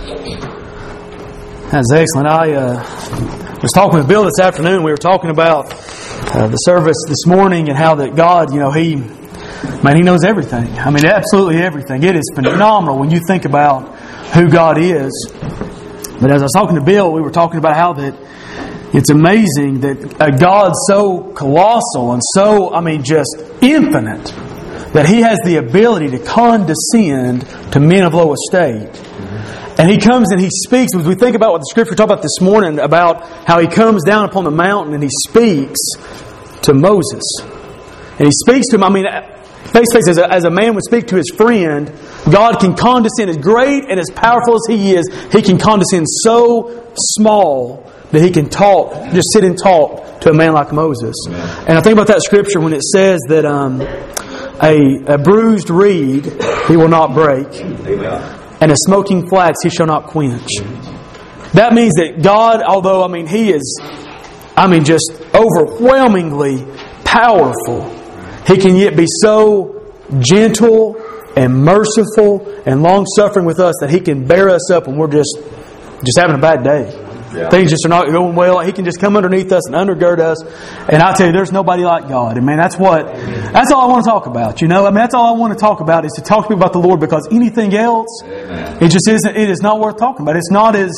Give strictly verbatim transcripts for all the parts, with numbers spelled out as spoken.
That's excellent. I uh, was talking with Bill this afternoon. We were talking about uh, the service this morning and how that God, you know, He, man, He knows everything. I mean, absolutely everything. It is phenomenal when you think about who God is. But as I was talking to Bill, we were talking about how that it's amazing that a God so colossal and so, I mean, just infinite, that He has the ability to condescend to men of low estate. And He comes and He speaks. As we think about what the Scripture talked about this morning, about how He comes down upon the mountain and He speaks to Moses. And He speaks to him, I mean, face to face, as a, as a man would speak to his friend, God can condescend. As great and as powerful as He is, He can condescend so small that He can talk, just sit and talk to a man like Moses. And I think about that Scripture when it says that um, a, a bruised reed He will not break. Amen. And a smoking flax He shall not quench. That means that God, although, I mean, He is, I mean, just overwhelmingly powerful, He can yet be so gentle and merciful and long-suffering with us that He can bear us up when we're just, just having a bad day. Yeah. Things just are not going well. He can just come underneath us and undergird us. And I tell you, there's nobody like God. And man, that's what, that's all I want to talk about. You know, I mean, that's all I want to talk about is to talk to people about the Lord, because anything else, Amen. it just isn't, it is not worth talking about. It's not as,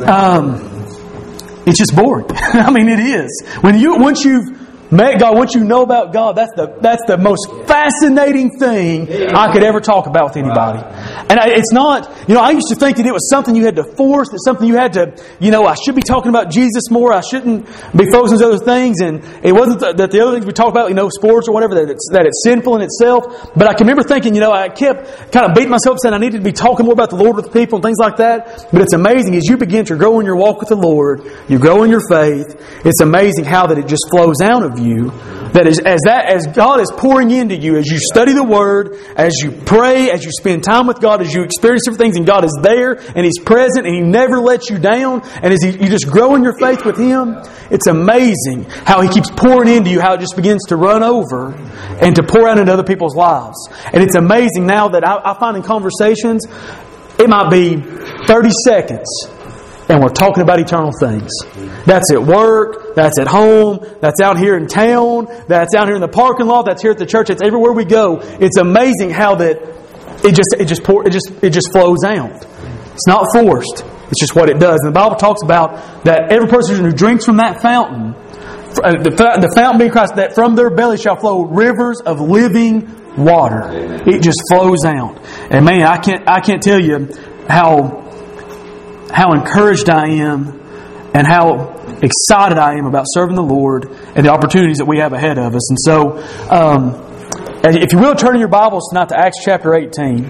um, it's just boring. I mean, it is. When you, once you've met God, once you know about God, that's the that's the most fascinating thing I could ever talk about with anybody. And I, it's not, you know, I used to think that it was something you had to force, that something you had to, you know, I should be talking about Jesus more, I shouldn't be focusing on other things. And it wasn't that the other things we talk about, you know, sports or whatever, that it's, that it's sinful in itself. But I can remember thinking, you know, I kept kind of beating myself saying I needed to be talking more about the Lord with people and things like that. But it's amazing as you begin to grow in your walk with the Lord, you grow in your faith, it's amazing how that it just flows out of you. That is, as that as God is pouring into you, as you study the Word, as you pray, as you spend time with God, as you experience different things, and God is there and He's present and He never lets you down, and as he, you just grow in your faith with Him, it's amazing how He keeps pouring into you, how it just begins to run over and to pour out into other people's lives. And it's amazing now that I, I find in conversations, it might be thirty seconds. And we're talking about eternal things. That's at work, that's at home, that's out here in town, that's out here in the parking lot, that's here at the church, it's everywhere we go. It's amazing how that it just it just pour, it just it just flows out. It's not forced. It's just what it does. And the Bible talks about that every person who drinks from that fountain, the, the fountain being Christ, that from their belly shall flow rivers of living water. Amen. It just flows out. And man, I can't I can't tell you how how encouraged I am and how excited I am about serving the Lord and the opportunities that we have ahead of us. And so, um, if you will, turn in your Bibles tonight to Acts chapter eighteen.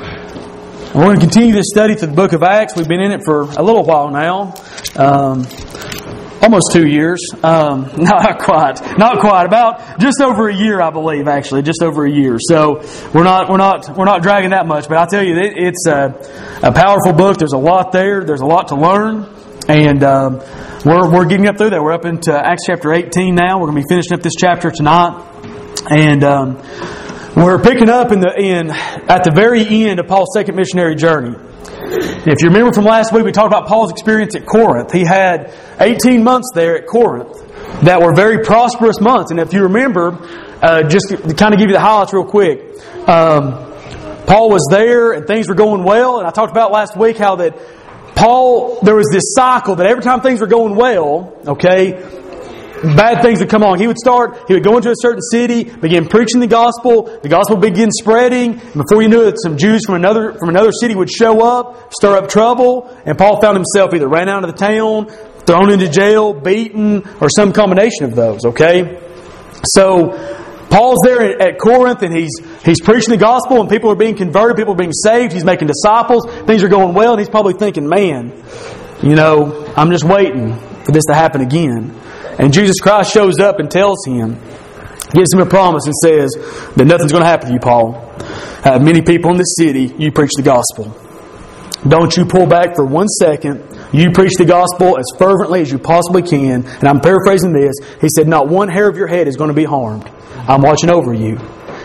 We're going to continue this study through the book of Acts. We've been in it for a little while now. Um, almost two years. Um, not quite. Not quite. About just over a year, I believe, actually. Just over a year. So we're not we're not we're not dragging that much. But I'll tell you, it, it's a, a powerful book. There's a lot there. There's a lot to learn. And um, we're we're getting up through there. We're up into Acts chapter eighteen now. We're going to be finishing up this chapter tonight. And um, we're picking up in the in at the very end of Paul's second missionary journey. If you remember from last week, we talked about Paul's experience at Corinth. He had eighteen months there at Corinth that were very prosperous months. And if you remember, uh, just to kind of give you the highlights real quick, um, Paul was there and things were going well. And I talked about last week how that Paul, there was this cycle that every time things were going well, okay, bad things would come along. He would start, he would go into a certain city, begin preaching the gospel, the gospel would begin spreading, and before you knew it, some Jews from another from another city would show up, stir up trouble, and Paul found himself either ran out of the town, thrown into jail, beaten, or some combination of those, okay? So, Paul's there at Corinth, and he's he's preaching the gospel, and people are being converted, people are being saved, he's making disciples, things are going well, and he's probably thinking, man, you know, I'm just waiting for this to happen again. And Jesus Christ shows up and tells him, gives him a promise and says that nothing's going to happen to you, Paul. Uh, many people in this city, you preach the gospel. Don't you pull back for one second. You preach the gospel as fervently as you possibly can. And I'm paraphrasing this. He said, not one hair of your head is going to be harmed. I'm watching over you.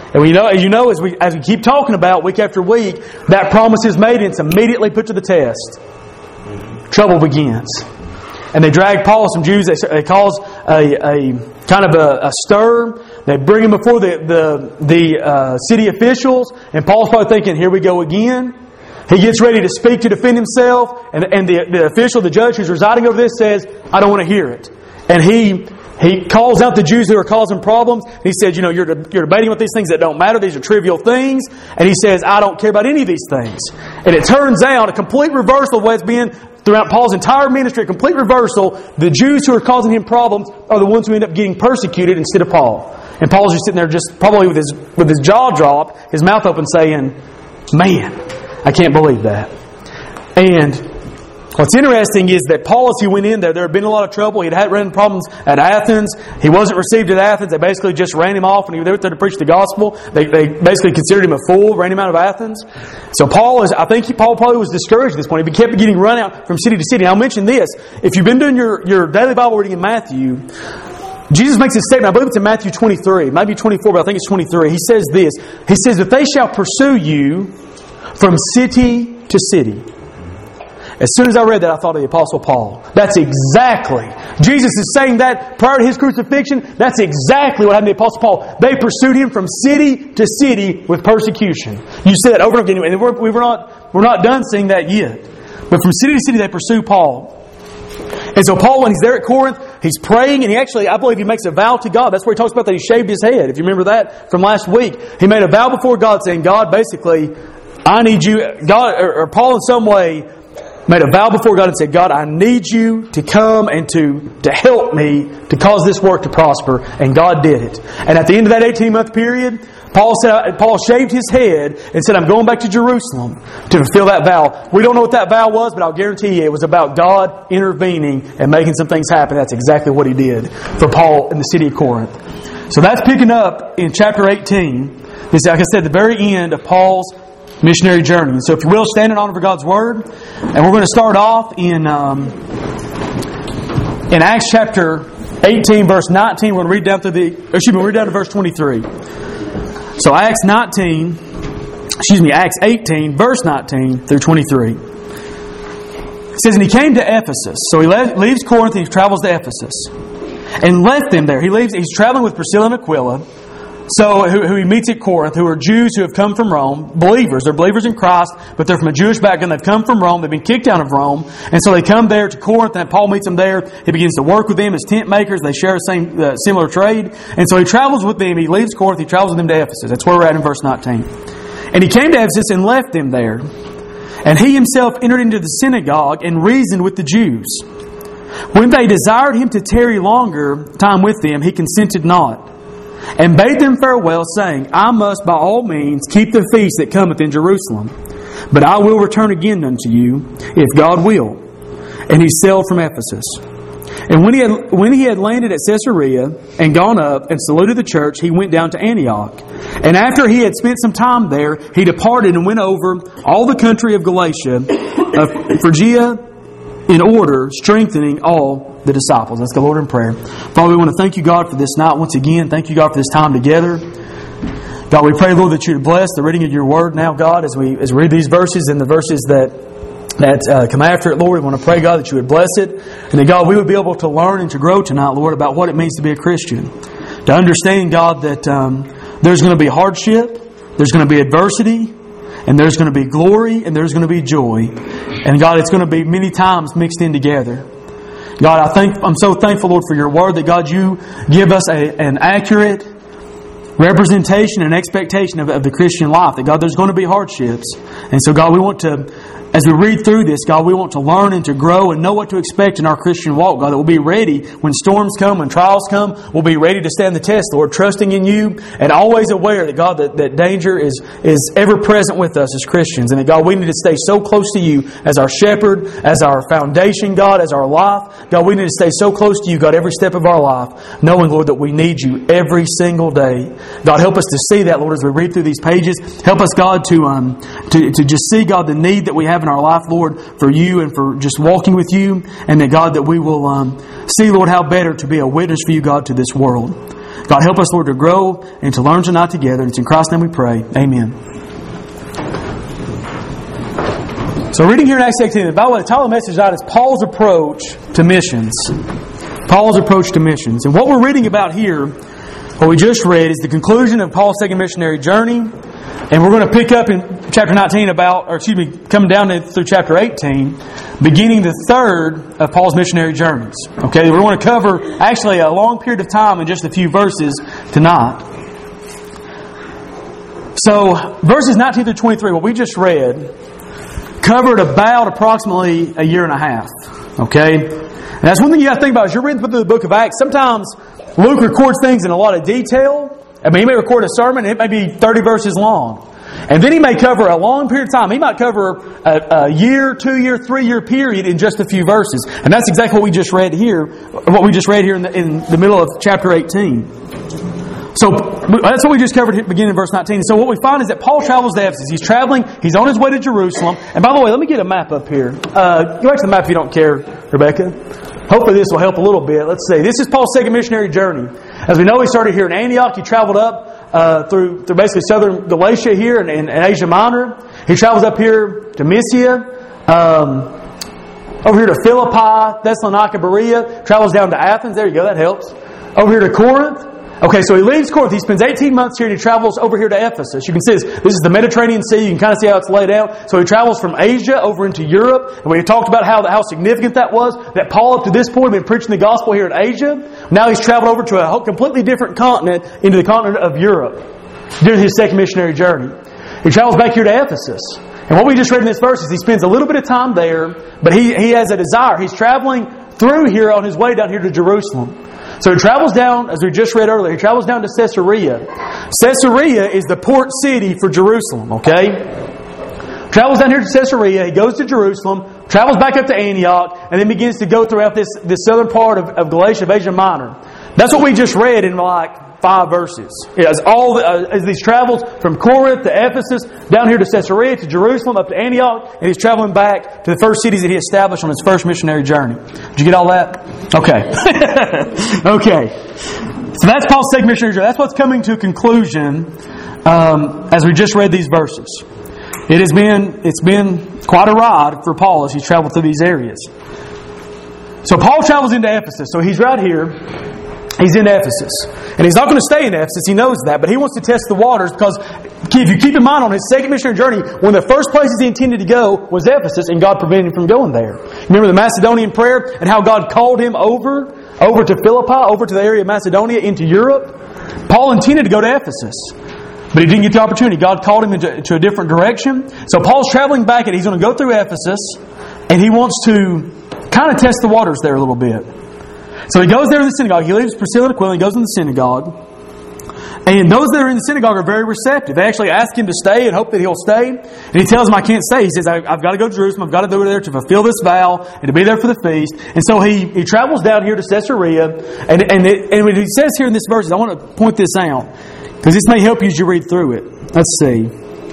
And we know, as you know, as we as we keep talking about week after week, that promise is made and it's immediately put to the test. Trouble begins. And they drag Paul, some Jews, they, they cause a, a kind of a, a stir. They bring him before the the, the uh, city officials, and Paul's probably thinking, here we go again. He gets ready to speak to defend himself, and, and the, the official, the judge who's residing over this says, I don't want to hear it. And he he calls out the Jews who are causing problems. He said, you know, you're, you're debating about these things that don't matter. These are trivial things. And he says, I don't care about any of these things. And it turns out a complete reversal of what's been throughout Paul's entire ministry, a complete reversal. The Jews who are causing him problems are the ones who end up getting persecuted instead of Paul. And Paul's just sitting there just probably with his with his jaw dropped, his mouth open saying, man, I can't believe that. And what's interesting is that Paul, as he went in there, there had been a lot of trouble. He'd had run problems at Athens. He wasn't received at Athens. They basically just ran him off when he was there to preach the gospel. They, they basically considered him a fool, ran him out of Athens. So Paul is, I think he, Paul probably was discouraged at this point. He kept getting run out from city to city. I'll mention this. If you've been doing your, your daily Bible reading in Matthew, Jesus makes a statement, I believe it's in Matthew twenty-three, maybe twenty-four, but I think it's twenty-three. He says this. He says that they shall pursue you from city to city. As soon as I read that, I thought of the Apostle Paul. That's exactly. Jesus is saying that prior to His crucifixion. That's exactly what happened to the Apostle Paul. They pursued him from city to city with persecution. You see that over and over again. And we're, we're, not, we're not done seeing that yet. But from city to city, they pursue Paul. And so Paul, when he's there at Corinth, he's praying, and he actually, I believe he makes a vow to God. That's where he talks about that he shaved his head. If you remember that from last week. He made a vow before God saying, God, basically, I need you. God, or, or Paul in some way made a vow before God and said, God, I need you to come and to, to help me to cause this work to prosper. And God did it. And at the end of that eighteen-month period, Paul said, Paul shaved his head and said, I'm going back to Jerusalem to fulfill that vow. We don't know what that vow was, but I'll guarantee you it was about God intervening and making some things happen. That's exactly what He did for Paul in the city of Corinth. So that's picking up in chapter eighteen. This is, like I said, the very end of Paul's missionary journey. And so if you will, stand in honor for God's Word. And we're going to start off in um, in Acts chapter eighteen, verse nineteen. We're going to read down to the excuse me, we'll read down to verse twenty-three. So Acts nineteen, excuse me, Acts eighteen, verse nineteen through twenty-three. It says, and he came to Ephesus. So he leaves Corinth and he travels to Ephesus. And left them there. He leaves. He's traveling with Priscilla and Aquila. So, who, who he meets at Corinth, who are Jews who have come from Rome, believers. They're believers in Christ, but they're from a Jewish background. They've come from Rome. They've been kicked out of Rome. And so they come there to Corinth, and Paul meets them there. He begins to work with them as tent makers. They share the same uh, similar trade. And so he travels with them. He leaves Corinth. He travels with them to Ephesus. That's where we're at in verse nineteen. And he came to Ephesus and left them there. And he himself entered into the synagogue and reasoned with the Jews. When they desired him to tarry longer time with them, he consented not. And bade them farewell, saying, I must by all means keep the feast that cometh in Jerusalem. But I will return again unto you, if God will. And he sailed from Ephesus. And when he had, when he had landed at Caesarea, and gone up, and saluted the church, he went down to Antioch. And after he had spent some time there, he departed and went over all the country of Galatia, of Phrygia, in order, strengthening all the disciples. Let's go, Lord, in prayer. Father, we want to thank you, God, for this night once again. Thank you, God, for this time together. God, we pray, Lord, that you would bless the reading of your word now, God, as we as we read these verses and the verses that that uh, come after it, Lord. We want to pray, God, that you would bless it. And that, God, we would be able to learn and to grow tonight, Lord, about what it means to be a Christian. To understand, God, that um, there's going to be hardship, there's going to be adversity, and there's going to be glory, and there's going to be joy. And God, it's going to be many times mixed in together. God, I think I'm so thankful, Lord, for your word, that God, you give us a, an accurate representation and expectation of, of the Christian life. That God, there's going to be hardships. And so, God, we want to, as we read through this, God, we want to learn and to grow and know what to expect in our Christian walk, God, that we'll be ready when storms come, when trials come. We'll be ready to stand the test, Lord, trusting in you and always aware that, God, that, that danger is, is ever present with us as Christians. And that, God, we need to stay so close to you as our shepherd, as our foundation, God, as our life. God, we need to stay so close to you, God, every step of our life, knowing, Lord, that we need you every single day. God, help us to see that, Lord, as we read through these pages. Help us, God, to um to, to just see, God, the need that we have in our life, Lord, for you and for just walking with you. And that, God, that we will um see, Lord, how better to be a witness for you, God, to this world. God, help us, Lord, to grow and to learn tonight together. And it's in Christ's name we pray. Amen. So reading here in Acts eighteen, by the way, the title of the message tonight is Paul's Approach to Missions. Paul's Approach to Missions. And what we're reading about here, what we just read, is the conclusion of Paul's second missionary journey. And we're going to pick up in chapter nineteen about, or excuse me, coming down to, through chapter eighteen, beginning the third of Paul's missionary journeys. Okay, we're going to cover actually a long period of time in just a few verses tonight. So, verses nineteen through twenty-three, what we just read, covered about approximately a year and a half. Okay? And that's one thing you got to think about as you're reading through the book of Acts. Sometimes Luke records things in a lot of detail. I mean, he may record a sermon, and it may be thirty verses long. And then he may cover a long period of time. He might cover a, a year, two-year, three-year period in just a few verses. And that's exactly what we just read here, what we just read here in the, in the middle of chapter eighteen. So that's what we just covered beginning in verse nineteen. So what we find is that Paul travels to Ephesus. He's traveling. He's on his way to Jerusalem. And by the way, let me get a map up here. Uh, go back to the map if you don't care, Rebecca. Hopefully this will help a little bit. Let's see. This is Paul's second missionary journey. As we know, he started here in Antioch. He traveled up uh, through, through basically southern Galatia here and, and, and Asia Minor. He travels up here to Mysia, um, over here to Philippi, Thessalonica, Berea. Travels down to Athens. There you go. That helps. Over here to Corinth. Okay, so he leaves Corinth. He spends eighteen months here and he travels over here to Ephesus. You can see this, this is the Mediterranean Sea. You can kind of see how it's laid out. So he travels from Asia over into Europe. And we talked about how, how significant that was. That Paul, up to this point, had been preaching the gospel here in Asia. Now he's traveled over to a whole completely different continent, into the continent of Europe, during his second missionary journey. He travels back here to Ephesus. And what we just read in this verse is he spends a little bit of time there, but he, he has a desire. He's traveling through here on his way down here to Jerusalem. So he travels down, as we just read earlier, he travels down to Caesarea. Caesarea is the port city for Jerusalem, okay? Travels down here to Caesarea, he goes to Jerusalem, travels back up to Antioch, and then begins to go throughout this, this southern part of, of Galatia, of Asia Minor. That's what we just read in like five verses. As all the, uh, as these travels from Corinth to Ephesus, down here to Caesarea, to Jerusalem, up to Antioch, and he's traveling back to the first cities that he established on his first missionary journey. Did you get all that? Okay. Okay. So that's Paul's second missionary journey. That's what's coming to a conclusion um, as we just read these verses. It has been it's been quite a ride for Paul as he's traveled through these areas. So Paul travels into Ephesus. So he's right here. He's in Ephesus. And he's not going to stay in Ephesus. He knows that. But he wants to test the waters because if you keep in mind on his second missionary journey, one of the first places he intended to go was Ephesus, and God prevented him from going there. Remember the Macedonian prayer and how God called him over, over to Philippi, over to the area of Macedonia, into Europe? Paul intended to go to Ephesus, but he didn't get the opportunity. God called him into, into a different direction. So Paul's traveling back, and he's going to go through Ephesus, and he wants to kind of test the waters there a little bit. So he goes there in the synagogue. He leaves Priscilla and Aquila and goes in the synagogue. And those that are in the synagogue are very receptive. They actually ask him to stay and hope that he'll stay. And he tells them, I can't stay. He says, I've got to go to Jerusalem. I've got to go there to fulfill this vow and to be there for the feast. And so he, he travels down here to Caesarea. And, and, it, and what he says here in this verse, I want to point this out, because this may help you as you read through it. Let's see.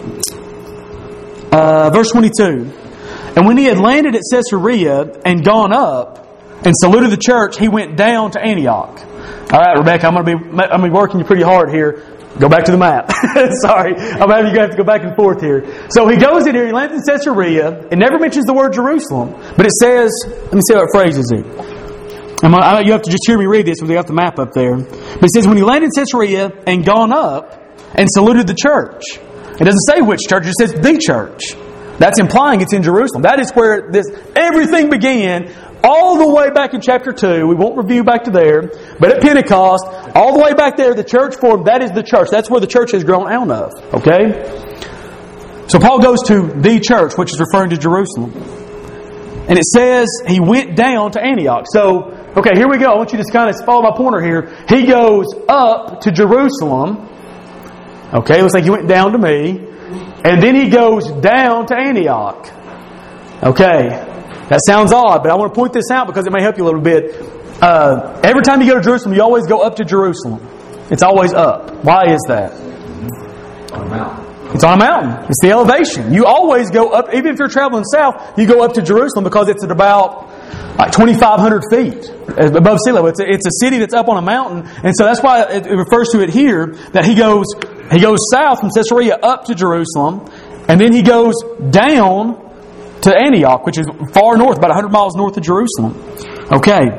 Uh, verse twenty-two. And when he had landed at Caesarea and gone up and saluted the church, he went down to Antioch. All right, Rebecca, I'm going to be I'm going to be working you pretty hard here. Go back to the map. Sorry, I'm having you have to go back and forth here. So he goes in here. He lands in Caesarea. It never mentions the word Jerusalem, but it says. Let me see how it phrases it. I'm, I, you have to just hear me read this. We got the map up there. But it says, when he landed in Caesarea and gone up and saluted the church. It doesn't say which church. It says the church. That's implying it's in Jerusalem. That is where this everything began. All the way back in chapter two, we won't review back to there, but at Pentecost, all the way back there, the church formed, that is the church. That's where the church has grown out of. Okay? So Paul goes to the church, which is referring to Jerusalem. And it says he went down to Antioch. So, okay, here we go. I want you to kind of follow my pointer here. He goes up to Jerusalem. Okay, it looks like he went down to me. And then he goes down to Antioch. Okay. That sounds odd, but I want to point this out because it may help you a little bit. Uh, every time you go to Jerusalem, you always go up to Jerusalem. It's always up. Why is that? On a mountain. It's on a mountain. It's the elevation. You always go up, even if you're traveling south, you go up to Jerusalem because it's at about like twenty-five hundred feet above sea level. It's a, it's a city that's up on a mountain, and so that's why it, it refers to it here that he goes he goes south from Caesarea up to Jerusalem, and then he goes down to Antioch, which is far north, about one hundred miles north of Jerusalem. Okay.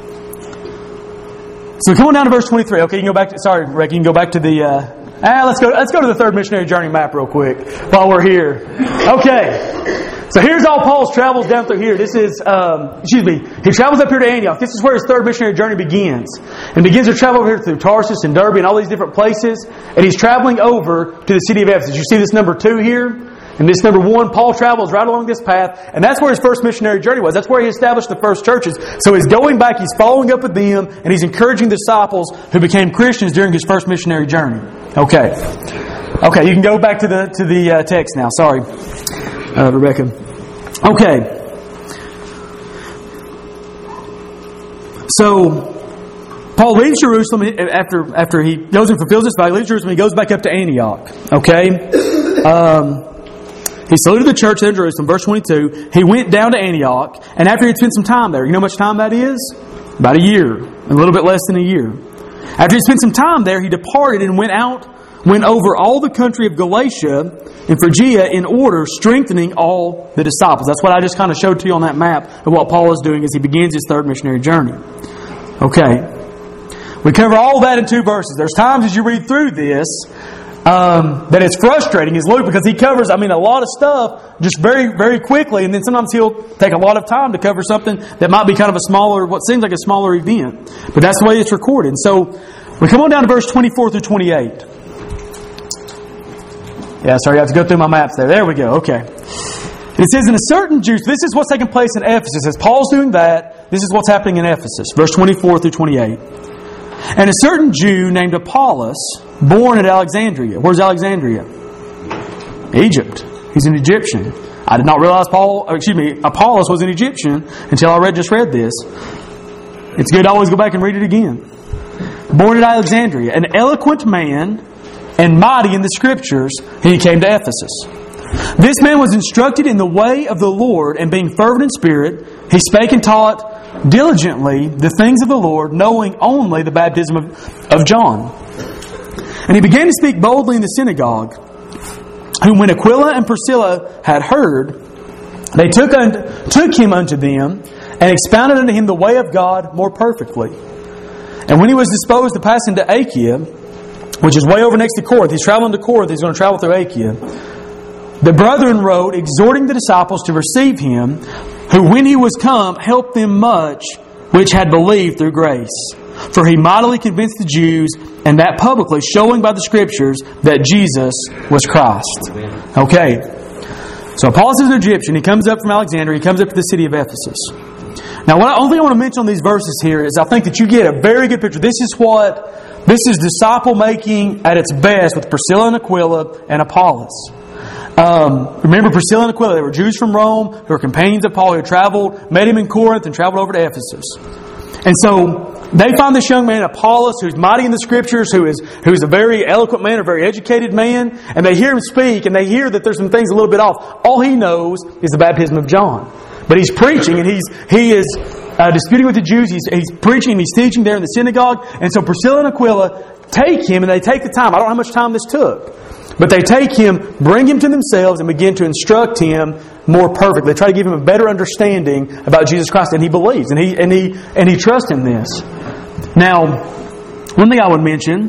So come on down to verse twenty-three. Okay, you can go back to, sorry, Rick, you can go back to the, uh, ah, let's go, let's go to the third missionary journey map real quick while we're here. Okay. So here's all Paul's travels down through here. This is, um, excuse me, he travels up here to Antioch. This is where his third missionary journey begins. And begins to travel over here through Tarsus and Derbe and all these different places. And he's traveling over to the city of Ephesus. You see this number two here? And this number one, Paul travels right along this path. And that's where his first missionary journey was. That's where he established the first churches. So he's going back, he's following up with them, and he's encouraging disciples who became Christians during his first missionary journey. Okay. Okay, you can go back to the to the uh, text now. Sorry, uh, Rebecca. Okay. So, Paul leaves Jerusalem after after he goes and fulfills this vow. He leaves Jerusalem, he goes back up to Antioch. Okay? Um... He saluted the church there in Jerusalem, verse twenty-two. He went down to Antioch, and after he'd spent some time there, you know how much time that is? About a year, a little bit less than a year. After he spent some time there, he departed and went out, went over all the country of Galatia and Phrygia in order, strengthening all the disciples. That's what I just kind of showed to you on that map of what Paul is doing as he begins his third missionary journey. Okay. We cover all that in two verses. There's times as you read through this, Um, that it's frustrating is Luke because he covers, I mean, a lot of stuff just very, very quickly, and then sometimes he'll take a lot of time to cover something that might be kind of a smaller, what seems like a smaller event. But that's the way it's recorded. So we come on down to verse twenty-four through twenty-eight. Yeah, sorry, I have to go through my maps there. There we go. Okay. It says, in a certain Jew, so this is what's taking place in Ephesus. As Paul's doing that, this is what's happening in Ephesus. Verse twenty-four through twenty-eight. And a certain Jew named Apollos, born at Alexandria. Where's Alexandria? Egypt. He's an Egyptian. I did not realize Paul, or excuse me, Apollos was an Egyptian until I read just read this. It's good to always go back and read it again. Born at Alexandria, an eloquent man and mighty in the Scriptures, he came to Ephesus. This man was instructed in the way of the Lord, and being fervent in spirit, he spake and taught diligently the things of the Lord, knowing only the baptism of, of John. And he began to speak boldly in the synagogue, whom when Aquila and Priscilla had heard, they took, unto, took him unto them, and expounded unto him the way of God more perfectly. And when he was disposed to pass into Achaia, which is way over next to Corinth, he's traveling to Corinth, he's going to travel through Achaia, the brethren wrote, exhorting the disciples to receive him, who when he was come, helped them much which had believed through grace. For he mightily convinced the Jews, and that publicly, showing by the Scriptures that Jesus was Christ. Okay. So Apollos is an Egyptian. He comes up from Alexandria. He comes up to the city of Ephesus. Now, what I, only thing I want to mention on these verses here is I think that you get a very good picture. This is what, this is disciple making at its best with Priscilla and Aquila and Apollos. Um, remember Priscilla and Aquila, they were Jews from Rome, who were companions of Paul, who traveled, met him in Corinth, and traveled over to Ephesus. And so they find this young man, Apollos, who's mighty in the Scriptures, who is who's a very eloquent man, a very educated man, and they hear him speak, and they hear that there's some things a little bit off. All he knows is the baptism of John. But he's preaching, and he's he is uh, disputing with the Jews. He's, he's preaching, and he's teaching there in the synagogue. And so Priscilla and Aquila take him, and they take the time. I don't know how much time this took. But they take him, bring him to themselves, and begin to instruct him more perfectly. They try to give him a better understanding about Jesus Christ, and he believes, and he and he and he trusts in this. Now, one thing I would mention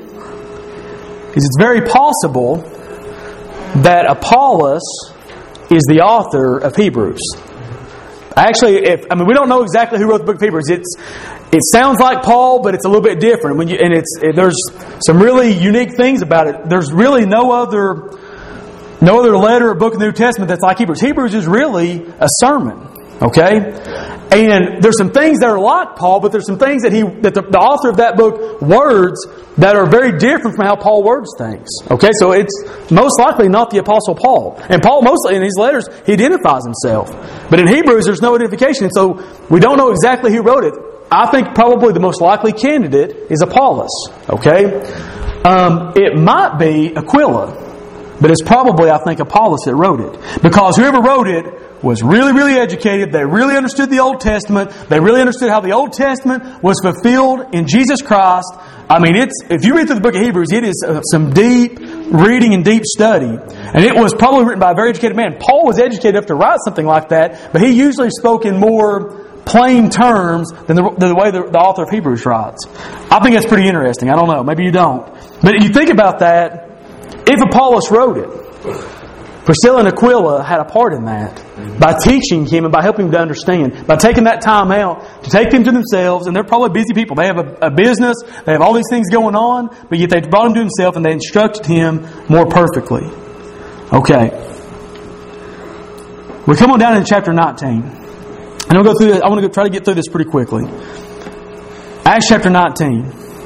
is it's very possible that Apollos is the author of Hebrews. Actually, if I mean we don't know exactly who wrote the book of Hebrews. It's it sounds like Paul, but it's a little bit different. When you and it's it, there's some really unique things about it. There's really no other no other letter or book of the New Testament that's like Hebrews. Hebrews is really a sermon, okay? And there's some things that are like Paul, but there's some things that he that the, the author of that book words that are very different from how Paul words things. Okay, so it's most likely not the Apostle Paul. And Paul mostly in his letters he identifies himself, but in Hebrews there's no identification, and so we don't know exactly who wrote it. I think probably the most likely candidate is Apollos. Okay, um, it might be Aquila, but it's probably I think Apollos that wrote it, because whoever wrote it was really, really educated. They really understood the Old Testament. They really understood how the Old Testament was fulfilled in Jesus Christ. I mean, it's if you read through the book of Hebrews, it is some deep reading and deep study. And it was probably written by a very educated man. Paul was educated enough to write something like that, but he usually spoke in more plain terms than the, than the way the, the author of Hebrews writes. I think that's pretty interesting. I don't know. Maybe you don't. But you think about that, if Apollos wrote it, Priscilla and Aquila had a part in that by teaching him and by helping him to understand, by taking that time out to take him to themselves. And they're probably busy people. They have a, a business. They have all these things going on, but yet they brought him to himself and they instructed him more perfectly. Okay. We come on down in chapter nineteen. And I'll go through this. I want to go try to get through this pretty quickly. Acts chapter nineteen.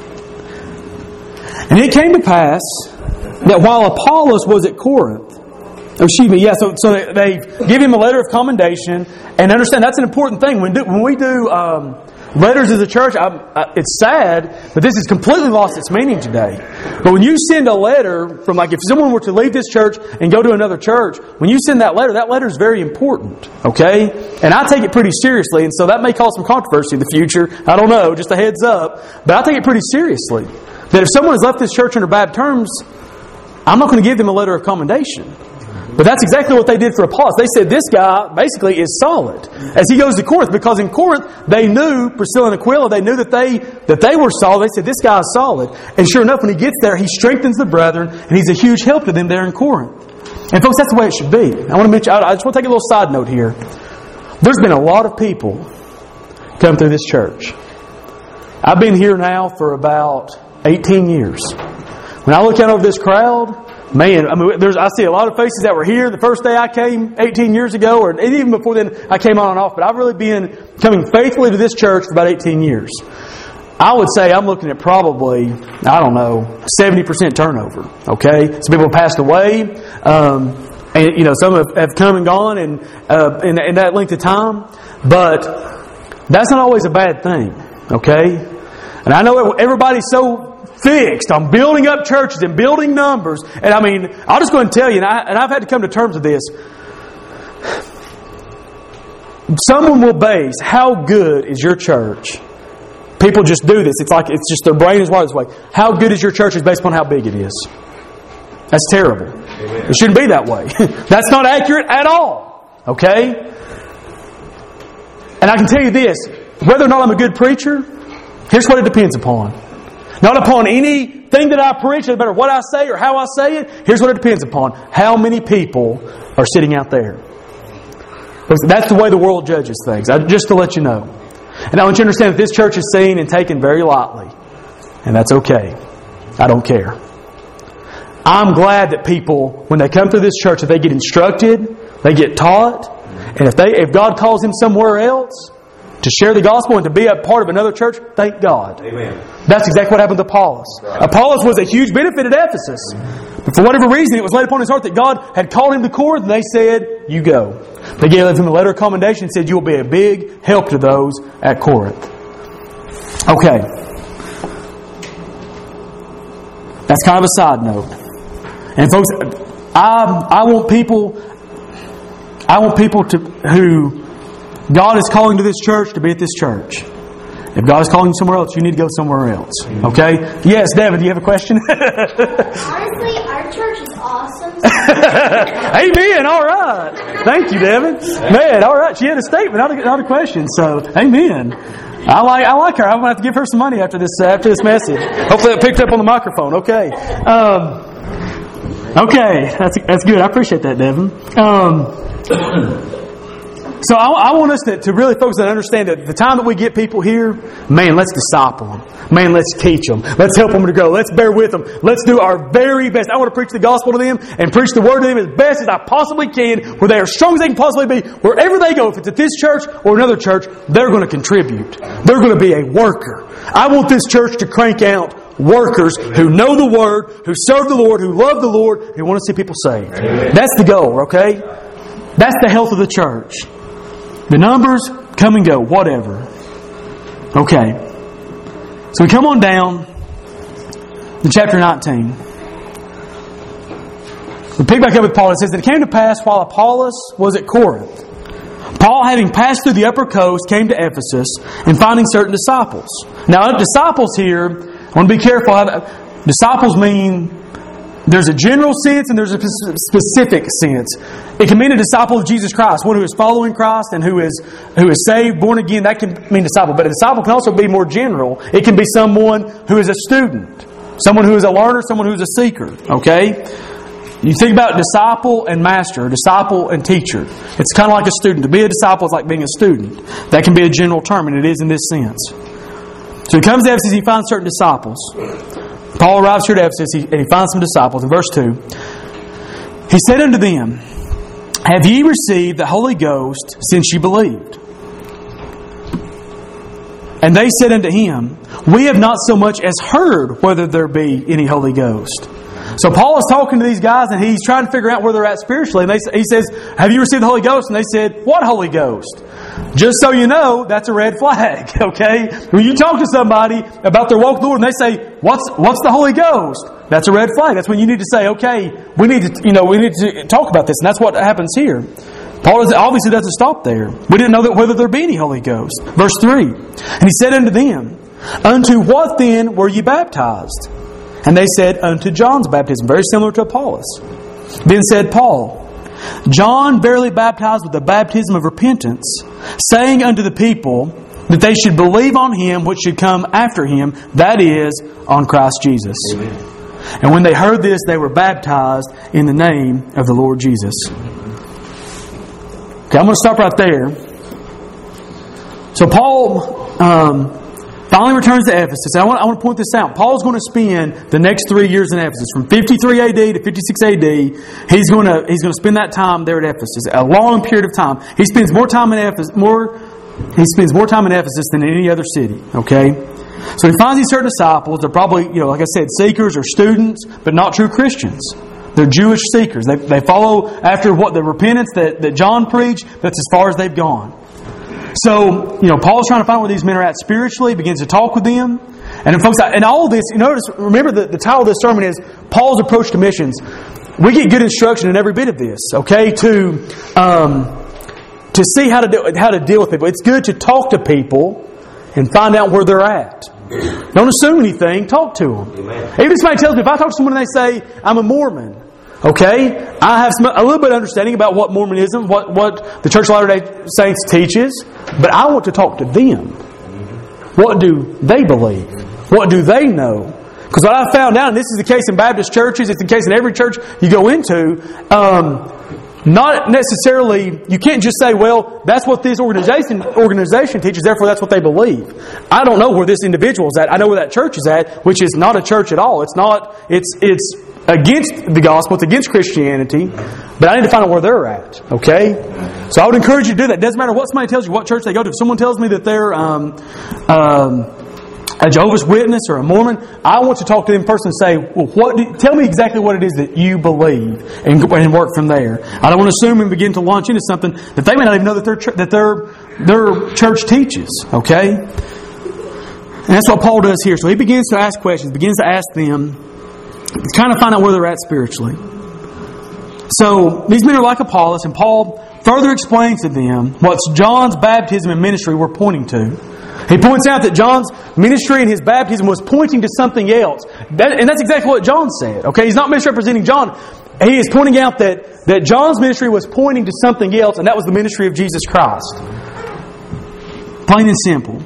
And it came to pass that while Apollos was at Corinth, oh, excuse me, yeah, so, so they, they give him a letter of commendation, and understand that's an important thing. When, do, when we do um, letters as a church, I, I, it's sad, but this has completely lost its meaning today. But when you send a letter from, like, if someone were to leave this church and go to another church, when you send that letter, that letter is very important, okay? And I take it pretty seriously, and so that may cause some controversy in the future. I don't know, just a heads up. But I take it pretty seriously. That if someone has left this church under bad terms, I'm not going to give them a letter of commendation. But that's exactly what they did for Apollos. They said this guy basically is solid as he goes to Corinth, because in Corinth they knew Priscilla and Aquila. They knew that they that they were solid. They said this guy is solid. And sure enough, when he gets there, he strengthens the brethren, and he's a huge help to them there in Corinth. And folks, that's the way it should be. I want to mention. I just want to take a little side note here. There's been a lot of people come through this church. I've been here now for about eighteen years. When I look out over this crowd, man, I mean, there's, I see a lot of faces that were here the first day I came eighteen years ago, or even before then I came on and off. But I've really been coming faithfully to this church for about eighteen years. I would say I'm looking at probably, I don't know, seventy percent turnover. Okay? Some people have passed away, um, and you know, some have, have come and gone in, uh, in, in that length of time. But that's not always a bad thing. Okay? And I know everybody's so fixed on building up churches and building numbers. And I mean, I'll just go and tell you, and, I, and I've had to come to terms with this. Someone will base how good is your church. People just do this. It's like it's just their brain is wired this way. How good is your church is based upon how big it is. That's terrible. Amen. It shouldn't be that way. That's not accurate at all. Okay? And I can tell you this, whether or not I'm a good preacher, here's what it depends upon. Not upon anything that I preach, no matter what I say or how I say it. Here's what it depends upon. How many people are sitting out there? That's the way the world judges things. Just to let you know. And I want you to understand that this church is seen and taken very lightly. And that's okay. I don't care. I'm glad that people, when they come through this church, that they get instructed, they get taught. And if they, if God calls them somewhere else to share the gospel and to be a part of another church, thank God. Amen. That's exactly what happened to Apollos. Right. Apollos was a huge benefit at Ephesus. But for whatever reason, it was laid upon his heart that God had called him to Corinth, and they said, you go. They gave him a letter of commendation and said, you will be a big help to those at Corinth. Okay. That's kind of a side note. And folks, I, I want people, I want people to who God is calling to this church to be at this church. If God is calling you somewhere else, you need to go somewhere else. Okay? Yes, Devin, do you have a question? Honestly, our church is awesome. Amen. All right. Thank you, Devin. Man, all right. She had a statement, not a, not a question. So, amen. I like I like her. I'm gonna have to give her some money after this uh, after this message. Hopefully, it picked up on the microphone. Okay. Um, okay, that's that's good. I appreciate that, Devin. Um, So I, I want us to, to really focus and understand that the time that we get people here, man, let's disciple them. Man, let's teach them. Let's help them to grow. Let's bear with them. Let's do our very best. I want to preach the gospel to them and preach the word to them as best as I possibly can, where they are as strong as they can possibly be. Wherever they go, if it's at this church or another church, they're going to contribute. They're going to be a worker. I want this church to crank out workers who know the Word, who serve the Lord, who love the Lord, who want to see people saved. That's the goal, okay? That's the health of the church. The numbers come and go, whatever. Okay. So we come on down to chapter nineteen. We pick back up with Paul. It says that it came to pass while Apollos was at Corinth Paul, having passed through the upper coast, came to Ephesus and finding certain disciples. Now, disciples here, I want to be careful. Disciples mean there's a general sense and there's a specific sense. It can mean a disciple of Jesus Christ, one who is following Christ and who is who is saved, born again. That can mean disciple. But a disciple can also be more general. It can be someone who is a student, someone who is a learner, someone who is a seeker. Okay? You think about disciple and master, disciple and teacher. It's kind of like a student. To be a disciple is like being a student. That can be a general term, and it is in this sense. So he comes to Ephesus, he finds certain disciples. Paul arrives here at Ephesus, and he finds some disciples. In verse two, he said unto them, Have ye received the Holy Ghost since ye believed? And they said unto him, We have not so much as heard whether there be any Holy Ghost. So Paul is talking to these guys, and he's trying to figure out where they're at spiritually. And they, he says, Have you received the Holy Ghost? And they said, What Holy Ghost? Just so you know, that's a red flag, okay? When you talk to somebody about their walk with the Lord, and they say, What's what's the Holy Ghost? That's a red flag. That's when you need to say, okay, we need to, you know, we need to talk about this. And that's what happens here. Paul obviously doesn't stop there. We didn't know that whether there be any Holy Ghost. Verse three, And he said unto them, Unto what then were ye baptized? And they said, Unto John's baptism, very similar to Apollos. Then said Paul, John verily baptized with the baptism of repentance, saying unto the people that they should believe on him which should come after him, that is, on Christ Jesus. Amen. And when they heard this, they were baptized in the name of the Lord Jesus. Okay, I'm going to stop right there. So Paul um, finally returns to Ephesus. I want, I want to point this out. Paul's going to spend the next three years in Ephesus. From fifty-three A D to fifty-six A D, he's going to he's going to spend that time there at Ephesus. A long period of time. He spends more time in Ephesus more he spends more time in Ephesus than in any other city. Okay? So he finds these certain disciples. They're probably, you know, like I said, seekers or students, but not true Christians. They're Jewish seekers. They, they follow after what the repentance that, that John preached. That's as far as they've gone. So, you know, Paul's trying to find where these men are at spiritually, begins to talk with them. And then folks, and all of this, you notice, remember the, the title of this sermon is Paul's Approach to Missions. We get good instruction in every bit of this, okay, to um, to see how to, do, how to deal with people. It's good to talk to people and find out where they're at. Don't assume anything, talk to them. Amen. Even if somebody tells me, if I talk to someone and they say, I'm a Mormon, okay, I have some, a little bit of understanding about what Mormonism, what, what the Church of Latter-day Saints teaches, but I want to talk to them. What do they believe? What do they know? Because what I found out, and this is the case in Baptist churches, it's the case in every church you go into, um, not necessarily, you can't just say, well, that's what this organization organization teaches, therefore that's what they believe. I don't know where this individual is at. I know where that church is at, which is not a church at all. It's not, it's, it's against the gospel, it's against Christianity, but I need to find out where they're at, okay? So I would encourage you to do that. It doesn't matter what somebody tells you, what church they go to. If someone tells me that they're um, um, a Jehovah's Witness or a Mormon, I want to talk to them first and say, well, what? Do, tell me exactly what it is that you believe, and, and work from there. I don't want to assume and begin to launch into something that they may not even know that their that their their church teaches. Okay, and that's what Paul does here. So he begins to ask questions, begins to ask them, kind of find out where they're at spiritually. So these men are like Apollos, and Paul further explains to them what John's baptism and ministry were pointing to. He points out that John's ministry and his baptism was pointing to something else. That, and that's exactly what John said. Okay, he's not misrepresenting John. He is pointing out that, that John's ministry was pointing to something else, and that was the ministry of Jesus Christ. Plain and simple.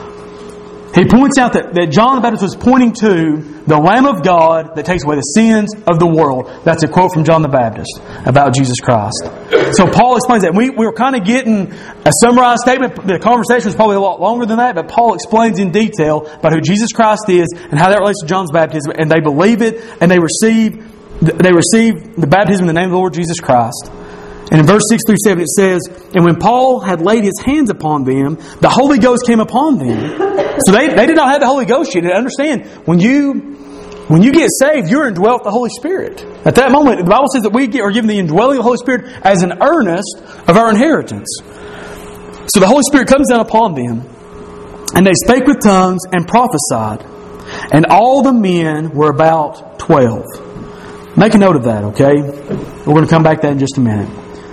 He points out that, that John the Baptist was pointing to the Lamb of God that takes away the sins of the world. That's a quote from John the Baptist about Jesus Christ. So Paul explains that. We, we were kind of getting a summarized statement. The conversation was probably a lot longer than that, but Paul explains in detail about who Jesus Christ is and how that relates to John's baptism. And they believe it, and they receive, they receive the baptism in the name of the Lord Jesus Christ. And in verse six through seven it says, And when Paul had laid his hands upon them, the Holy Ghost came upon them. So they, they did not have the Holy Ghost yet. And understand, when you when you get saved, you're indwelt with the Holy Spirit. At that moment, the Bible says that we get, are given the indwelling of the Holy Spirit as an earnest of our inheritance. So the Holy Spirit comes down upon them, and they spake with tongues and prophesied. And all the men were about twelve. Make a note of that, okay? We're going to come back to that in just a minute.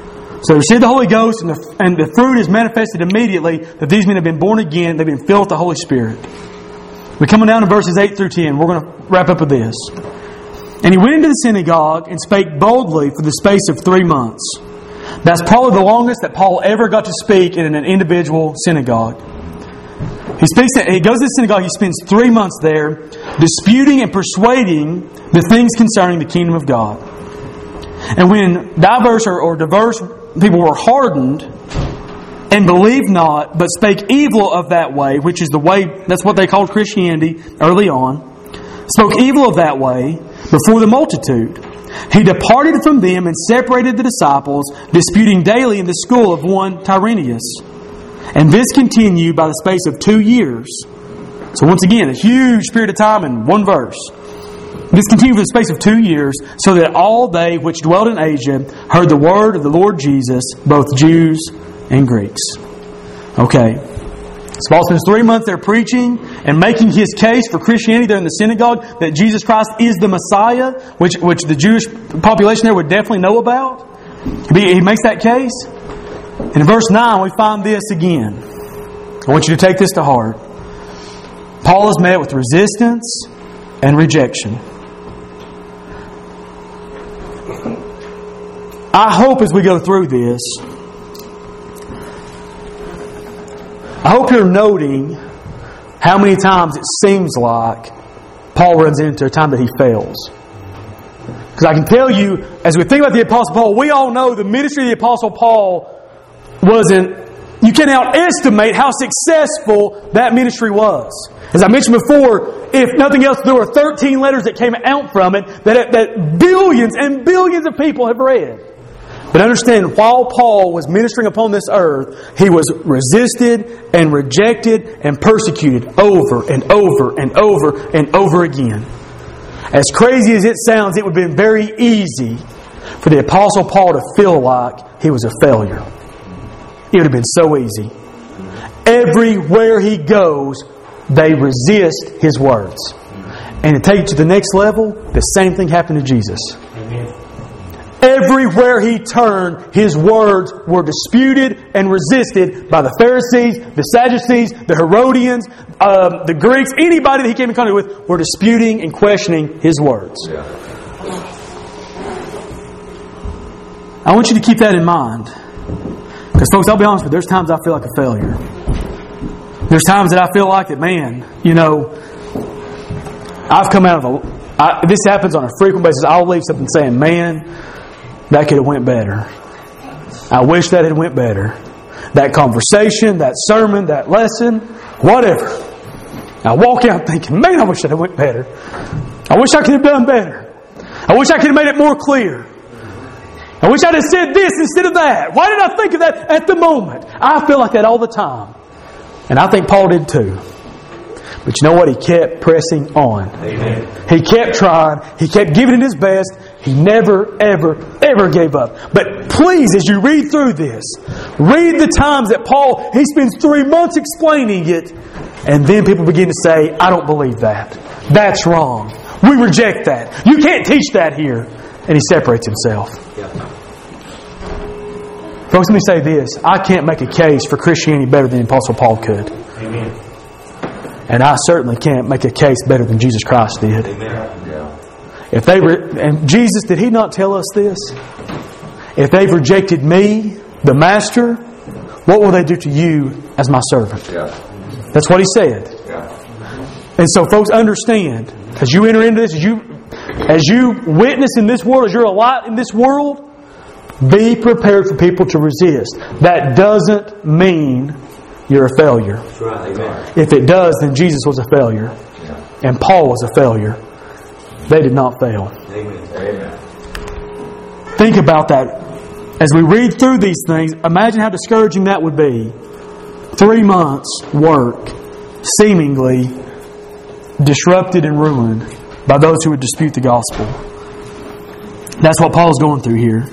So they received the Holy Ghost, and the, and the fruit is manifested immediately that these men have been born again, they've been filled with the Holy Spirit. We're coming down to verses eight through ten. We're going to wrap up with this. And he went into the synagogue and spake boldly for the space of three months. That's probably the longest that Paul ever got to speak in an individual synagogue. He speaks. He goes to the synagogue. He spends three months there, disputing and persuading the things concerning the kingdom of God. And when diverse or, or diverse people were hardened and believed not, but spake evil of that way, which is the way, that's what they called Christianity early on, spoke evil of that way before the multitude, he departed from them and separated the disciples, disputing daily in the school of one Tyrannus. And this continued by the space of two years. So once again, a huge period of time in one verse. This continued for the space of two years, so that all they which dwelt in Asia heard the word of the Lord Jesus, both Jews and Greeks. Okay. So Paul spends three months there preaching and making his case for Christianity there in the synagogue that Jesus Christ is the Messiah, which, which the Jewish population there would definitely know about. He makes that case. And in verse nine we find this again. I want you to take this to heart. Paul is met with resistance and rejection. I hope as we go through this, I hope you're noting how many times it seems like Paul runs into a time that he fails. Because I can tell you, as we think about the Apostle Paul, we all know the ministry of the Apostle Paul wasn't, you cannot estimate how successful that ministry was. As I mentioned before, if nothing else, there were thirteen letters that came out from it that, that billions and billions of people have read. But understand, while Paul was ministering upon this earth, he was resisted and rejected and persecuted over and over and over and over again. As crazy as it sounds, it would have been very easy for the Apostle Paul to feel like he was a failure. It would have been so easy. Everywhere he goes, they resist his words. And to take it to the next level, the same thing happened to Jesus. Amen. Everywhere he turned, his words were disputed and resisted by the Pharisees, the Sadducees, the Herodians, um, the Greeks. Anybody that he came in contact with were disputing and questioning his words. Yeah. I want you to keep that in mind. Because folks, I'll be honest with you, there's times I feel like a failure. There's times that I feel like that, man, you know, I've come out of a... I, this happens on a frequent basis. I'll leave something saying, man, that could have went better. I wish that had went better. That conversation, that sermon, that lesson, whatever. I walk out thinking, man, I wish that had went better. I wish I could have done better. I wish I could have made it more clear. I wish I'd have said this instead of that. Why did I think of that at the moment? I feel like that all the time. And I think Paul did too. But you know what? He kept pressing on. Amen. He kept trying. He kept giving it his best. He never, ever, ever gave up. But please, as you read through this, read the times that Paul, he spends three months explaining it, and then people begin to say, I don't believe that. That's wrong. We reject that. You can't teach that here. And he separates himself. Yeah. Folks, let me say this. I can't make a case for Christianity better than the Apostle Paul could. Amen. And I certainly can't make a case better than Jesus Christ did. Amen. Yeah. If they re- and Jesus, did He not tell us this? If they've rejected me, the Master, what will they do to you as my servant? Yeah. That's what He said. Yeah. And so, folks, understand, as you enter into this, as you as you witness in this world, as you're a light in this world, be prepared for people to resist. That doesn't mean you're a failure. Right. If it does, then Jesus was a failure. Yeah. And Paul was a failure. They did not fail. Amen. Think about that. As we read through these things, imagine how discouraging that would be. Three months' work seemingly disrupted and ruined by those who would dispute the gospel. That's what Paul's going through here.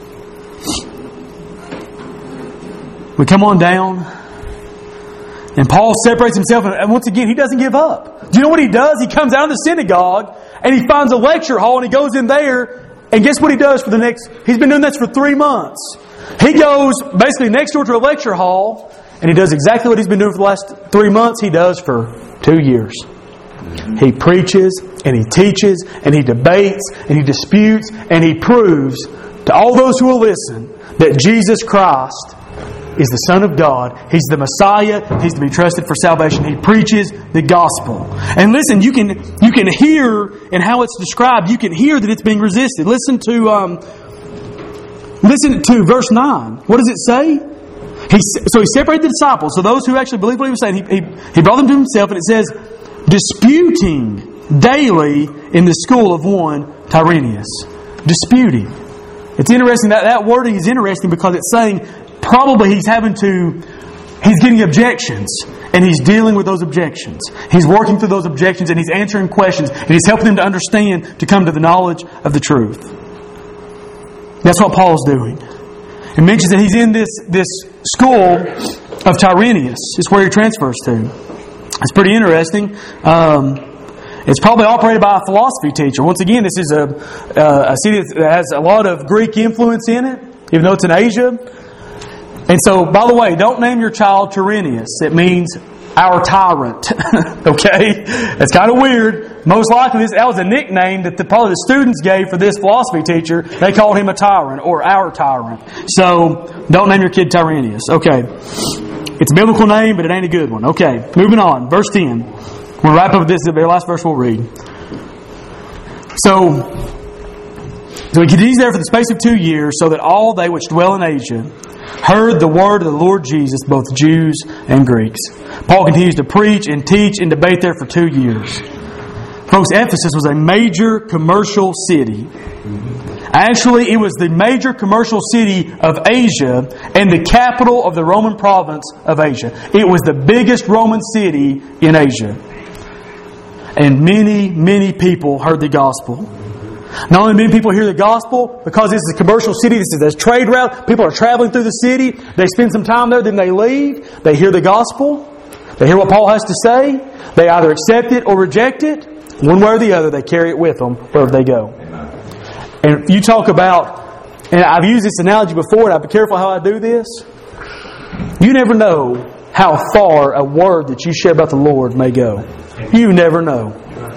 We come on down, and Paul separates himself, and once again, he doesn't give up. Do you know what he does? He comes out of the synagogue, and he finds a lecture hall, and he goes in there, and guess what he does for the next... He's been doing this for three months. He goes basically next door to a lecture hall, and he does exactly what he's been doing for the last three months. He does for two years. He preaches, and he teaches, and he debates, and he disputes, and he proves to all those who will listen that Jesus Christ is the Son of God. He's the Messiah. He's to be trusted for salvation. He preaches the gospel. And listen, you can you can hear in how it's described, you can hear that it's being resisted. Listen to um, listen to verse nine. What does it say? He, so he separated the disciples. So those who actually believed what he was saying, he, he, he brought them to himself, and it says, disputing daily in the school of one Tyrannus. Disputing. It's interesting, that, that wording is interesting because it's saying probably he's having to, he's getting objections, and he's dealing with those objections. He's working through those objections, and he's answering questions, and he's helping them to understand, to come to the knowledge of the truth. That's what Paul's doing. He mentions that he's in this, this school of Tyrannus. It's where he transfers to. It's pretty interesting. Um, it's probably operated by a philosophy teacher. Once again, this is a, uh, a city that has a lot of Greek influence in it, even though it's in Asia. And so, by the way, don't name your child Tyrannus. It means our tyrant. Okay? It's kind of weird. Most likely, this that was a nickname that the, probably the students gave for this philosophy teacher. They called him a tyrant, or our tyrant. So, don't name your kid Tyrannus. Okay. It's a biblical name, but it ain't a good one. Okay, moving on. Verse ten. We'll wrap up with this. The very last verse we'll read. So, so he continues there for the space of two years, so that all they which dwell in Asia heard the word of the Lord Jesus, both Jews and Greeks. Paul continues to preach and teach and debate there for two years. Folks, Ephesus was a major commercial city. Actually, it was the major commercial city of Asia and the capital of the Roman province of Asia. It was the biggest Roman city in Asia. And many, many people heard the gospel. Not only many people hear the gospel, because this is a commercial city, this is a trade route, people are traveling through the city, they spend some time there, then they leave, they hear the gospel, they hear what Paul has to say, they either accept it or reject it, one way or the other, they carry it with them wherever they go. And you talk about, and I've used this analogy before, and I'll be careful how I do this. You never know how far a word that you share about the Lord may go. You never know.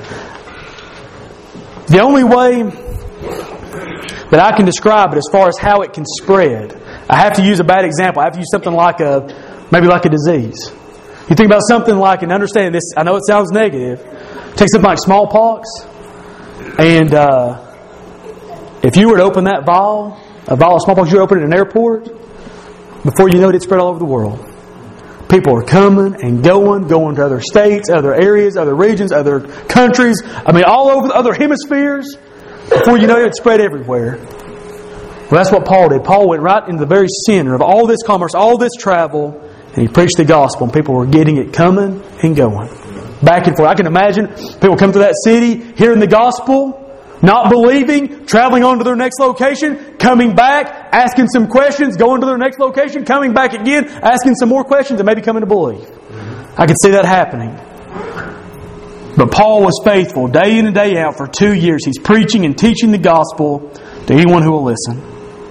The only way that I can describe it as far as how it can spread, I have to use a bad example. I have to use something like a, maybe like a disease. You think about something like, and understand this, I know it sounds negative, take something like smallpox, and uh, if you were to open that vial, a vial of smallpox, you open it in an airport, before you know it, it spread all over the world. People are coming and going, going to other states, other areas, other regions, other countries. I mean, all over the other hemispheres. Before you know it, it spread everywhere. Well, that's what Paul did. Paul went right into the very center of all this commerce, all this travel, and he preached the gospel, and people were getting it coming and going. Back and forth. I can imagine people come to that city, hearing the gospel, not believing, traveling on to their next location, coming back, asking some questions, going to their next location, coming back again, asking some more questions, and maybe coming to believe. I could see that happening. But Paul was faithful day in and day out for two years. He's preaching and teaching the gospel to anyone who will listen.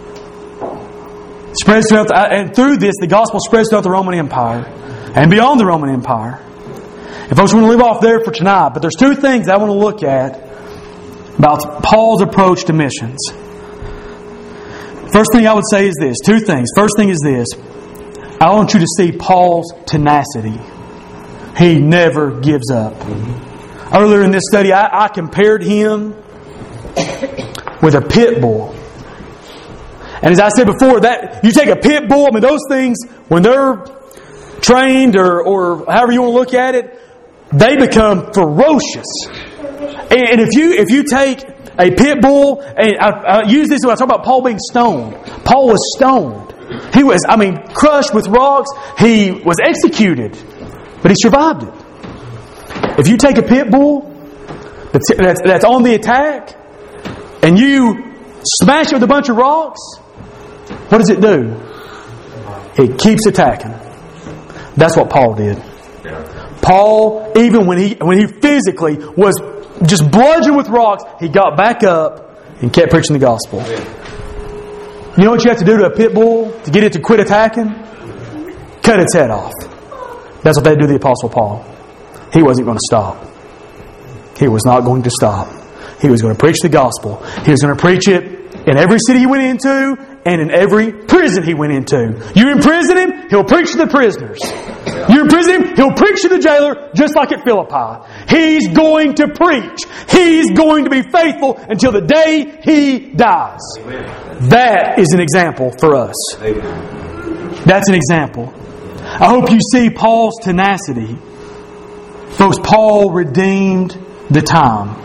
Spreads throughout the, and through this, the gospel spreads throughout the Roman Empire and beyond the Roman Empire. And folks, we're going to leave off there for tonight. But there's two things I want to look at about Paul's approach to missions. First thing I would say is this. Two things. First thing is this. I want you to see Paul's tenacity. He never gives up. Earlier in this study, I, I compared him with a pit bull. And as I said before, that you take a pit bull, I mean, those things, when they're trained or, or however you want to look at it, they become ferocious. And if you if you take a pit bull, and I, I use this when I talk about Paul being stoned. Paul was stoned. He was, I mean, crushed with rocks. He was executed, but he survived it. If you take a pit bull that's, that's, that's on the attack, and you smash it with a bunch of rocks, what does it do? It keeps attacking. That's what Paul did. Paul, even when he when he physically was just bludgeoned with rocks, he got back up and kept preaching the gospel. You know what you have to do to a pit bull to get it to quit attacking? Cut its head off. That's what they do to the Apostle Paul. He wasn't going to stop. He was not going to stop. He was going to preach the gospel. He was going to preach it in every city he went into and in every prison he went into. You imprison him, he'll preach to the prisoners. You imprison him, he'll preach to the jailer, just like at Philippi. He's going to preach. He's going to be faithful until the day he dies. Amen. That is an example for us. Amen. That's an example. I hope you see Paul's tenacity. Folks, Paul redeemed the time.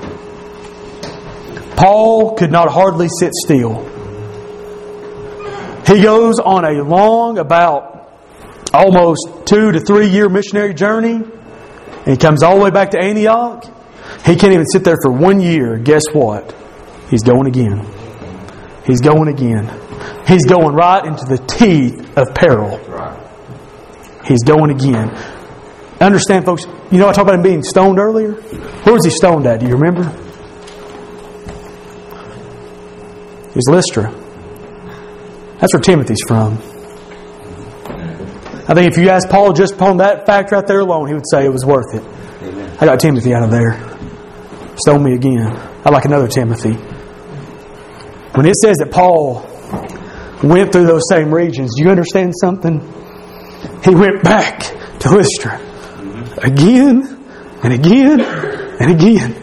Paul could not hardly sit still. He goes on a long, about almost two to three year missionary journey. And he comes all the way back to Antioch. He can't even sit there for one year. Guess what? He's going again. He's going again. He's going right into the teeth of peril. He's going again. Understand, folks, you know I talked about him being stoned earlier? Where was he stoned at? Do you remember? It was Lystra. That's where Timothy's from. I think if you ask Paul just upon that fact right there alone, he would say it was worth it. Amen. I got Timothy out of there. Stone me again. I like another Timothy. When it says that Paul went through those same regions, do you understand something? He went back to Lystra. Again, and again, and again.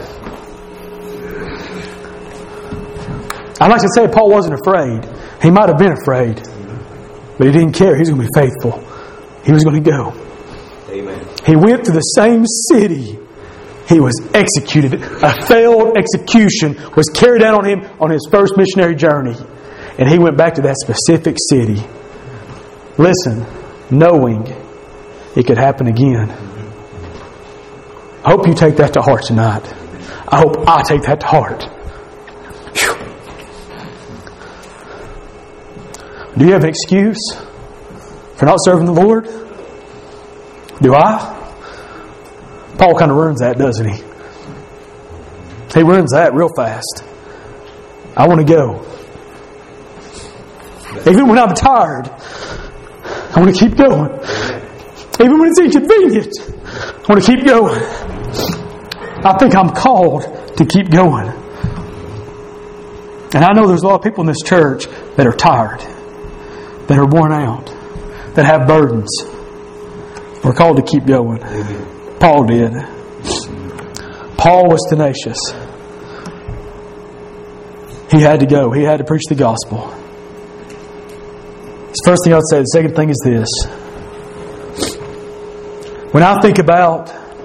I'd like to say Paul wasn't afraid. He might have been afraid. But he didn't care. He was going to be faithful. He was going to go. Amen. He went to the same city. He was executed. A failed execution was carried out on him on his first missionary journey. And he went back to that specific city. Listen, knowing it could happen again. I hope you take that to heart tonight. I hope I take that to heart. Whew. Do you have an excuse for not serving the Lord? Do I? Paul kind of ruins that, doesn't he? He ruins that real fast. I want to go. Even when I'm tired, I want to keep going. Even when it's inconvenient, I want to keep going. I think I'm called to keep going. And I know there's a lot of people in this church that are tired, that are worn out, that have burdens. We're called to keep going. Paul did. Paul was tenacious. He had to go. He had to preach the gospel. It's the first thing I would say. The second thing is this. When I think about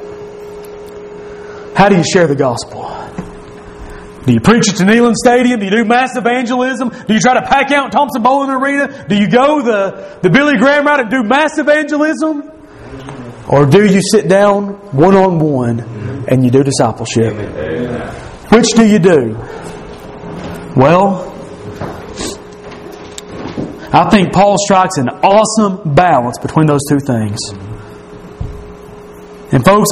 how do you share the gospel? Do you preach it to Neyland Stadium? Do you do mass evangelism? Do you try to pack out Thompson Bowling Arena? Do you go the, the Billy Graham route and do mass evangelism? Or do you sit down one-on-one and you do discipleship? Which do you do? Well, I think Paul strikes an awesome balance between those two things. And folks,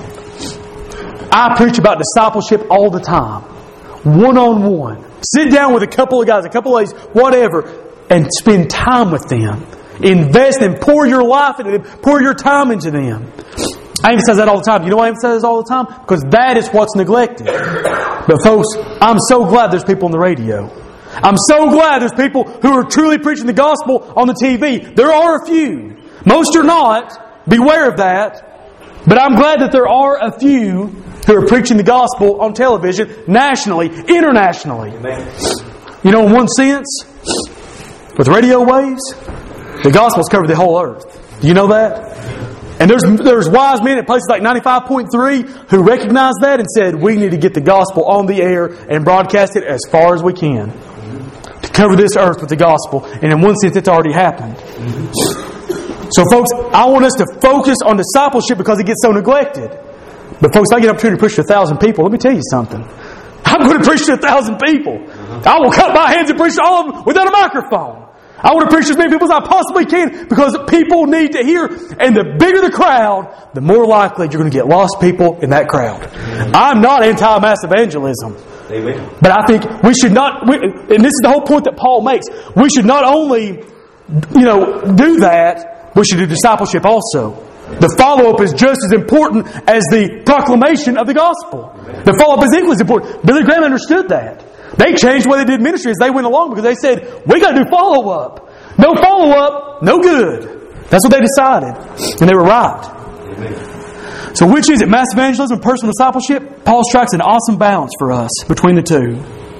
I preach about discipleship all the time. One-on-one. Sit down with a couple of guys, a couple of ladies, whatever, and spend time with them. Invest and pour your life into them. Pour your time into them. I emphasize that all the time. You know why I emphasize that all the time? Because that is what's neglected. But folks, I'm so glad there's people on the radio. I'm so glad there's people who are truly preaching the gospel on the T V. There are a few. Most are not. Beware of that. But I'm glad that there are a few who are preaching the gospel on television, nationally, internationally. You know, in one sense, with radio waves, the gospel's covered the whole earth. Do you know that? And there's there's wise men at places like ninety-five point three who recognized that and said, we need to get the gospel on the air and broadcast it as far as we can to cover this earth with the gospel. And in one sense, it's already happened. So folks, I want us to focus on discipleship because it gets so neglected. But folks, I get an opportunity to preach to a thousand people. Let me tell you something. I'm going to preach to a thousand people. I will cut my hands and preach to all of them without a microphone. I want to preach to as many people as I possibly can because people need to hear. And the bigger the crowd, the more likely you're going to get lost people in that crowd. I'm not anti-mass evangelism. Amen. But I think we should not, we, and this is the whole point that Paul makes, we should not only, you know, do that, we should do discipleship also. The follow-up is just as important as the proclamation of the gospel. The follow-up is equally as important. Billy Graham understood that. They changed the way they did ministry as they went along because they said, we got to do follow-up. No follow-up, no good. That's what they decided. And they were right. Amen. So which is it? Mass evangelism and personal discipleship? Paul strikes an awesome balance for us between the two.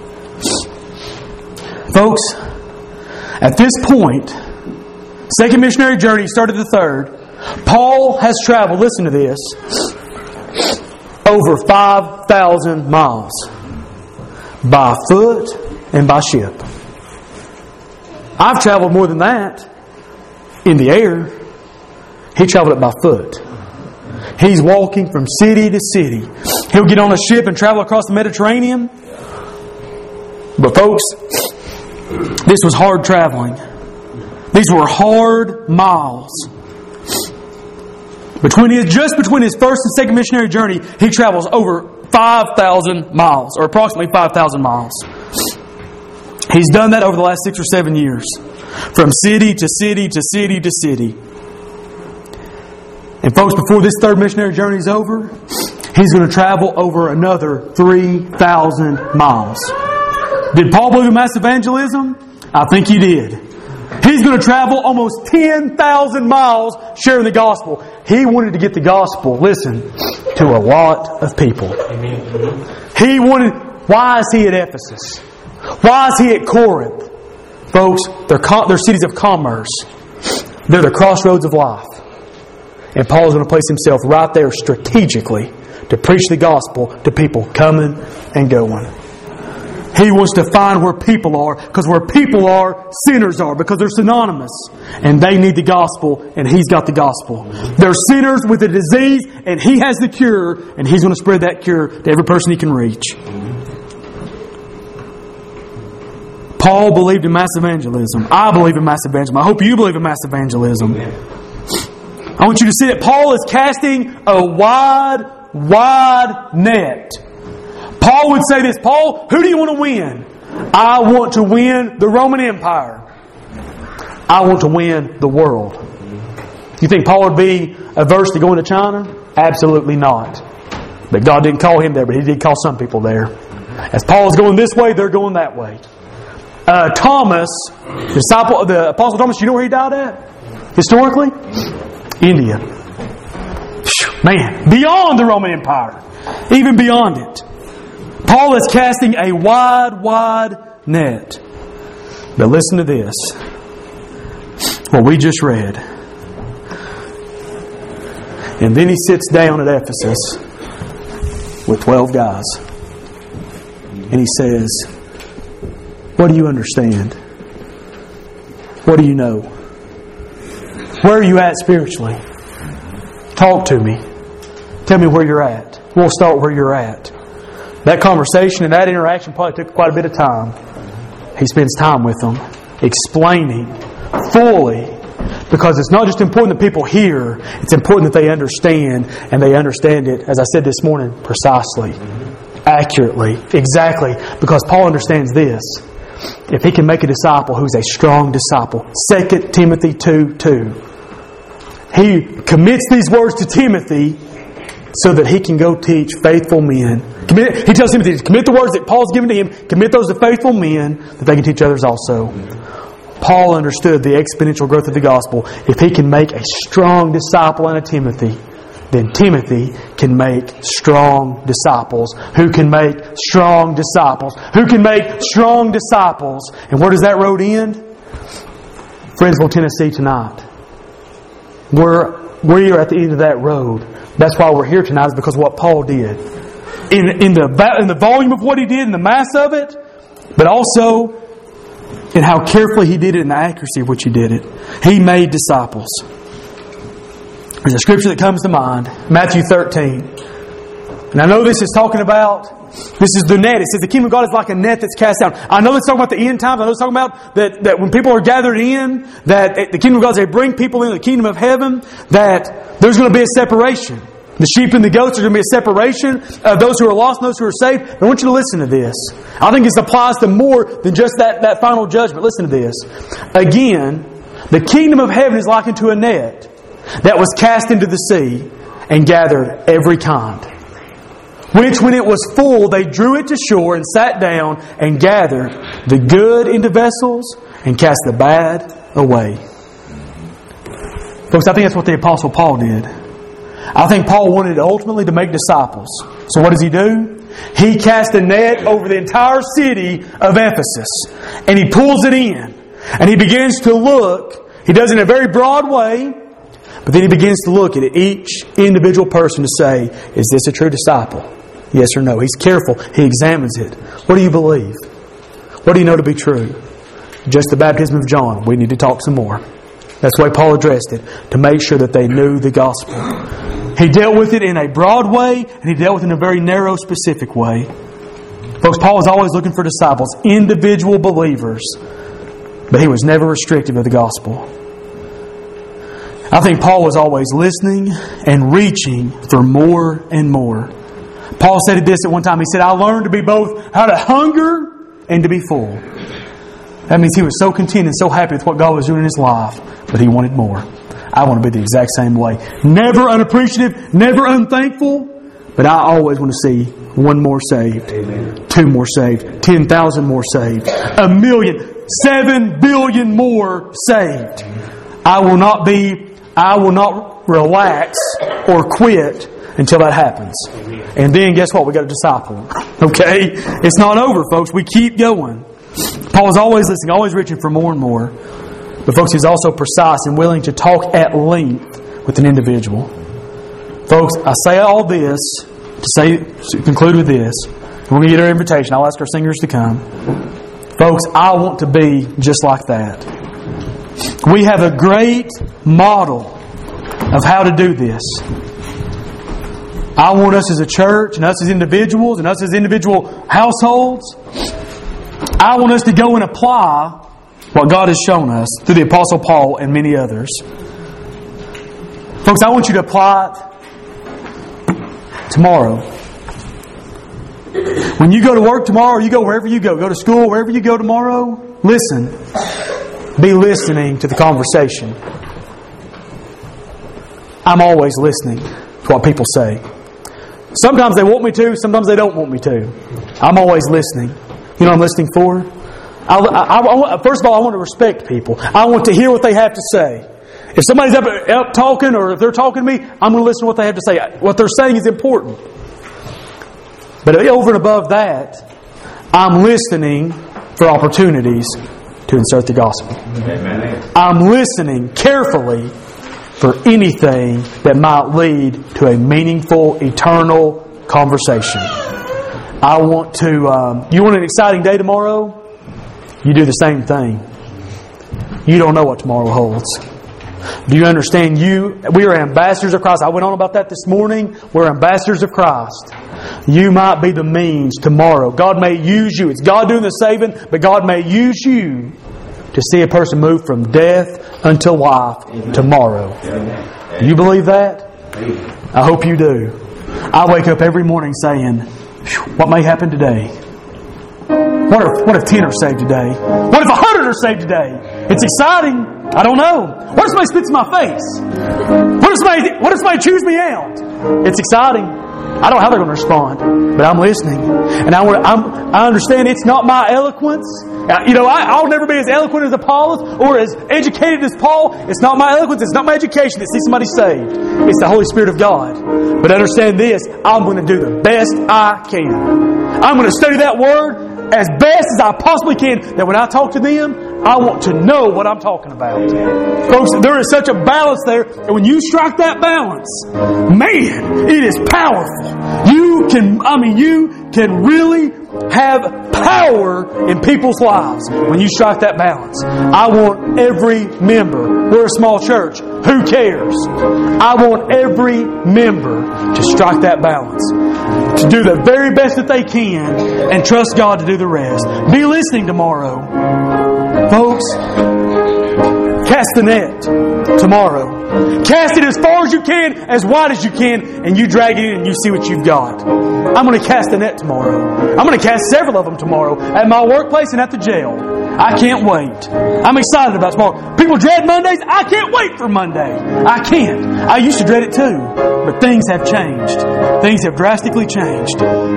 Folks, at this point, second missionary journey started the third. Paul has traveled, listen to this, over five thousand miles by foot and by ship. I've traveled more than that in the air. He traveled it by foot. He's walking from city to city. He'll get on a ship and travel across the Mediterranean. But folks, this was hard traveling. These were hard miles. Between his, just between his first and second missionary journey, he travels over five thousand miles, or approximately five thousand miles. He's done that over the last six or seven years. From city to city to city to city. And folks, before this third missionary journey is over, he's going to travel over another three thousand miles. Did Paul believe in mass evangelism? I think he did. He's going to travel almost ten thousand miles sharing the gospel. He wanted to get the gospel, listen, to a lot of people. He wanted, why is he at Ephesus? Why is he at Corinth? Folks, they're, they're cities of commerce. They're the crossroads of life. And Paul's going to place himself right there strategically to preach the gospel to people coming and going. He wants to find where people are, because where people are, sinners are, because they're synonymous. And they need the gospel, and he's got the gospel. They're sinners with a disease, and he has the cure, and he's going to spread that cure to every person he can reach. Paul believed in mass evangelism. I believe in mass evangelism. I hope you believe in mass evangelism. I want you to see that Paul is casting a wide, wide net. Paul would say this, Paul, who do you want to win? I want to win the Roman Empire. I want to win the world. You think Paul would be averse to going to China? Absolutely not. But God didn't call him there, but He did call some people there. As Paul is going this way, they're going that way. Uh, Thomas, the disciple, the Apostle Thomas, you know where he died at? Historically? India. Man, beyond the Roman Empire. Even beyond it. Paul is casting a wide, wide net. But listen to this. What we just read. And then he sits down at Ephesus with twelve guys. And he says, what do you understand? What do you know? Where are you at spiritually? Talk to me. Tell me where you're at. We'll start where you're at. That conversation and that interaction probably took quite a bit of time. He spends time with them, explaining fully, because it's not just important that people hear, it's important that they understand, and they understand it, as I said this morning, precisely, accurately, exactly, because Paul understands this. If he can make a disciple who's a strong disciple, Second Timothy two two, he commits these words to Timothy so that he can go teach faithful men. Commit, he tells Timothy to commit the words that Paul's given to him, commit those to faithful men that they can teach others also. Paul understood the exponential growth of the gospel. If he can make a strong disciple in a Timothy, then Timothy can make strong disciples who can make strong disciples who can make strong disciples. And where does that road end? Friendsville, Tennessee tonight. We're, we are at the end of that road. That's why we're here tonight, is because of what Paul did. In, in, the, in the volume of what he did, in the mass of it, but also in how carefully he did it and the accuracy of which he did it. He made disciples. There's a scripture that comes to mind, Matthew thirteen. And I know this is talking about, this is the net. It says the kingdom of God is like a net that's cast down. I know it's talking about the end times. I know it's talking about that, that when people are gathered in, that the kingdom of God, as they bring people into the kingdom of heaven, that there's going to be a separation. The sheep and the goats are going to be a separation of those who are lost and those who are saved. I want you to listen to this. I think this applies to more than just that, that final judgment. Listen to this. Again, the kingdom of heaven is likened to a net that was cast into the sea and gathered every kind. Which, when it was full, they drew it to shore and sat down and gathered the good into vessels and cast the bad away. Folks, I think that's what the Apostle Paul did. I think Paul wanted ultimately to make disciples. So what does he do? He cast a net over the entire city of Ephesus. And he pulls it in. And he begins to look. He does it in a very broad way. But then he begins to look at each individual person to say, is this a true disciple? Yes or no? He's careful. He examines it. What do you believe? What do you know to be true? Just the baptism of John. We need to talk some more. That's the way Paul addressed it, to make sure that they knew the gospel. He dealt with it in a broad way, and he dealt with it in a very narrow, specific way. Folks, Paul was always looking for disciples, individual believers, but he was never restrictive of the gospel. I think Paul was always listening and reaching for more and more. Paul said this at one time. He said, I learned to be both how to hunger and to be full. That means he was so content and so happy with what God was doing in his life, but he wanted more. I want to be the exact same way. Never unappreciative, never unthankful, but I always want to see one more saved, Amen. Two more saved, ten thousand more saved, a million, seven billion more saved. I will not be, I will not relax or quit until that happens. And then guess what? We got to disciple them. Okay? It's not over, folks. We keep going. Paul was always listening, always reaching for more and more. But folks, he's also precise and willing to talk at length with an individual. Folks, I say all this to say to conclude with this. We're going to get our invitation. I'll ask our singers to come. Folks, I want to be just like that. We have a great model of how to do this. I want us as a church and us as individuals and us as individual households, I want us to go and apply what God has shown us through the Apostle Paul and many others. Folks, I want you to apply it tomorrow. When you go to work tomorrow, or you go wherever you go, go to school, wherever you go tomorrow, listen. Be listening to the conversation. I'm always listening to what people say. Sometimes they want me to, sometimes they don't want me to. I'm always listening. You know what I'm listening for? I, I, I, first of all, I want to respect people. I want to hear what they have to say. If somebody's up, up talking, or if they're talking to me, I'm going to listen to what they have to say. What they're saying is important. But over and above that, I'm listening for opportunities to insert the gospel. Amen. I'm listening carefully for anything that might lead to a meaningful, eternal conversation. I want to... Um, you want an exciting day tomorrow? You do the same thing. You don't know what tomorrow holds. Do you understand? You, we are ambassadors of Christ. I went on about that this morning. We're ambassadors of Christ. You might be the means tomorrow. God may use you. It's God doing the saving, but God may use you to see a person move from death unto life tomorrow. Do you believe that? I hope you do. I wake up every morning saying, what may happen today? What if, what if ten are saved today? What if a hundred are saved today? It's exciting. I don't know. What if somebody spits in my face? What if somebody, what if somebody chews me out? It's exciting. I don't know how they're going to respond, but I'm listening. And I, I'm, I understand it's not my eloquence. You know, I, I'll never be as eloquent as Apollos or as educated as Paul. It's not my eloquence. It's not my education that sees somebody saved. It's the Holy Spirit of God. But understand this, I'm going to do the best I can. I'm going to study that Word as best as I possibly can, that when I talk to them, I want to know what I'm talking about. Amen. Folks, there is such a balance there, and when you strike that balance, man, it is powerful. You can, I mean, you can really have power in people's lives when you strike that balance. I want every member. We're a small church. Who cares? I want every member to strike that balance, to do the very best that they can, and trust God to do the rest. Be listening tomorrow. Folks, cast the net tomorrow. Cast it as far as you can, as wide as you can, and you drag it in and you see what you've got. I'm going to cast a net tomorrow. I'm going to cast several of them tomorrow at my workplace and at the jail. I can't wait. I'm excited about tomorrow. People dread Mondays. I can't wait for Monday. I can't. I used to dread it too. But things have changed. Things have drastically changed.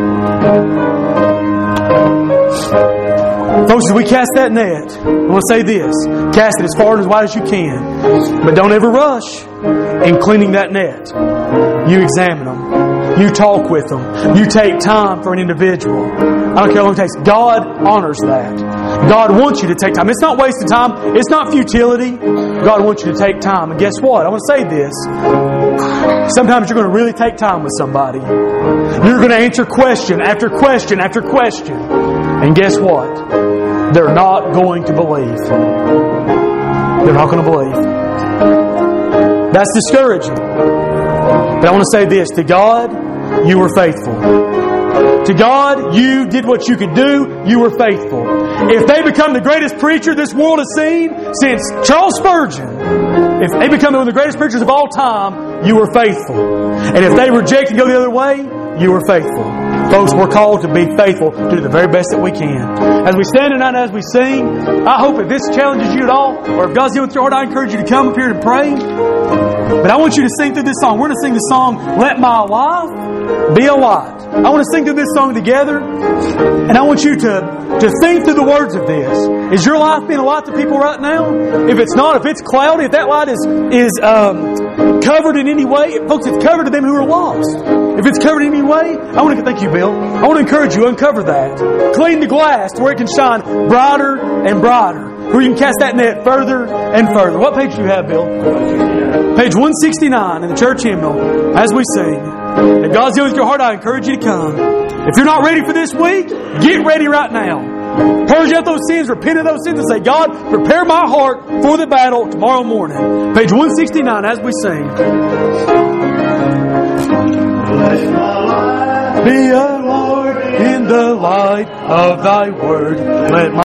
Folks, as we cast that net, I want to say this. Cast it as far and as wide as you can. But don't ever rush in cleaning that net. You examine them. You talk with them. You take time for an individual. I don't care how long it takes. God honors that. God wants you to take time. It's not wasted time. It's not futility. God wants you to take time. And guess what? I want to say this. Sometimes you're going to really take time with somebody. You're going to answer question after question after question. And guess what? They're not going to believe. They're not going to believe. That's discouraging. But I want to say this. To God, you were faithful. To God, you did what you could do. You were faithful. If they become the greatest preacher this world has seen since Charles Spurgeon, if they become one of the greatest preachers of all time, you were faithful. And if they reject and go the other way, you were faithful. Folks, we're called to be faithful, to do the very best that we can. As we stand tonight, as we sing, I hope if this challenges you at all, or if God's dealing with your heart, I encourage you to come up here and pray. But I want you to sing through this song. We're going to sing the song, Let My Life Be a Light. I want to sing through this song together, and I want you to, to think through the words of this. Is your life being a light to people right now? If it's not, if it's cloudy, if that light is, is um, covered in any way, folks, it's covered to them who are lost. If it's covered in any way, I want to thank you, Bill. I want to encourage you, uncover that. Clean the glass to where it can shine brighter and brighter. Where you can cast that net further and further. What page do you have, Bill? Page one sixty-nine in the church hymnal as we sing. If God's dealing with your heart, I encourage you to come. If you're not ready for this week, get ready right now. Purge out those sins, repent of those sins, and say, God, prepare my heart for the battle tomorrow morning. Page one sixty-nine as we sing. Let my life be a Lord in the light of thy word. Let my